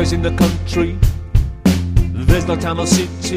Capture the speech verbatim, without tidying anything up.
always in the country. There's no town or city